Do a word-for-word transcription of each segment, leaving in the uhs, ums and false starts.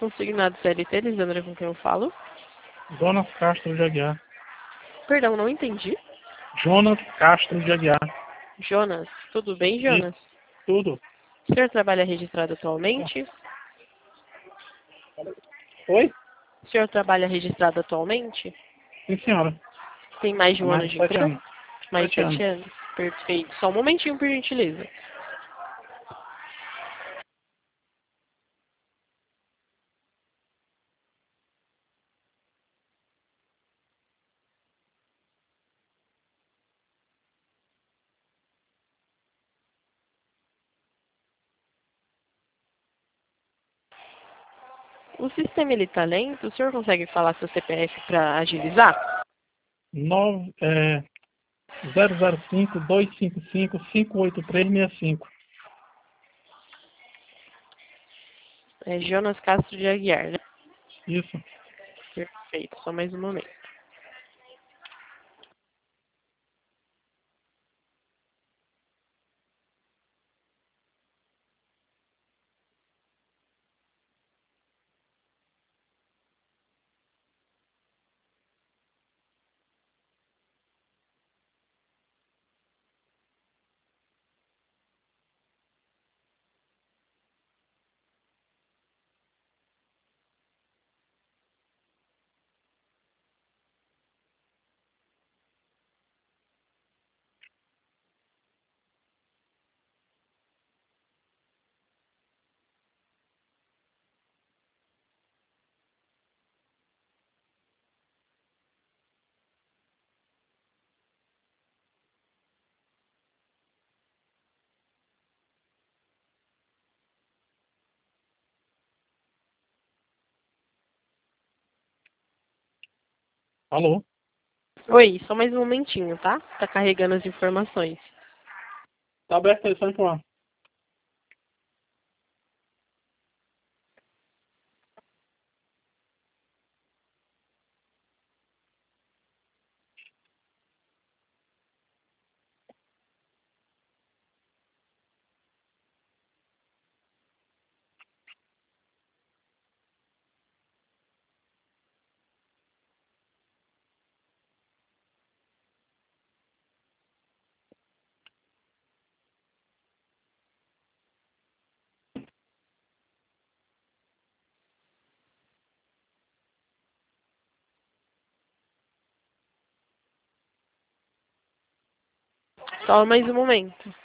Consignado C L T, Lisandra, com quem eu falo? Jonas Castro de Aguiar. Perdão, não entendi. Jonas Castro de Aguiar. Jonas, tudo bem, Jonas? Isso, tudo. O senhor trabalha registrado atualmente? Oi? O senhor trabalha registrado atualmente? Sim, senhora. Tem mais de Há um ano mais de de sete empresa? anos. Mais de Sete sete anos. anos? Perfeito. Só um momentinho, por gentileza. O sistema ele tá lento. O senhor consegue falar seu C P F para agilizar? nove, é, zero zero cinco, dois cinco cinco, cinco oito três seis cinco. É Jonas Castro de Aguiar, né? Isso. Perfeito. Só mais um momento. Alô? Oi, só mais um momentinho, tá? Tá carregando as informações. Tá aberto aí, só informar. Só mais um momento.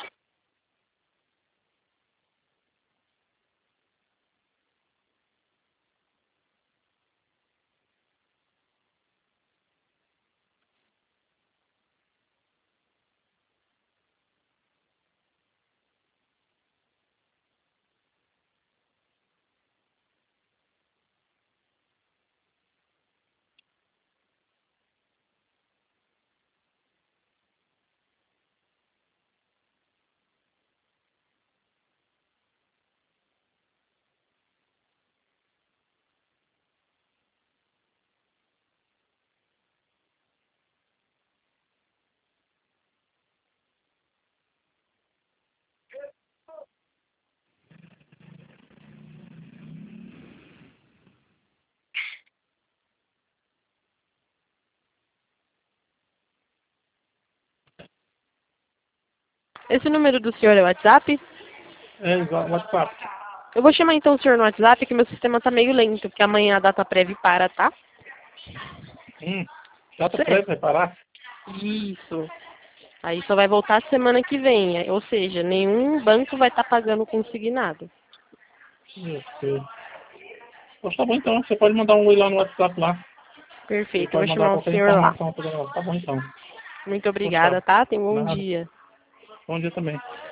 Esse número do senhor é o WhatsApp? É, exato, WhatsApp. Eu vou chamar então o senhor no WhatsApp, que meu sistema tá meio lento, porque amanhã a data prévia para, tá? Hum. Data Certo. prévia, reparar? Isso. Aí só vai voltar semana que vem. Ou seja, nenhum banco vai estar pagando consignado. Isso. Pois tá bom então, você pode mandar um oi lá no WhatsApp lá. Você Perfeito, eu pode vou mandar chamar o qualquer senhor lá. informação. Pra... Tá bom então. Muito Pois tá. obrigada, tá? Tenha um bom Nada. dia. Bom dia também.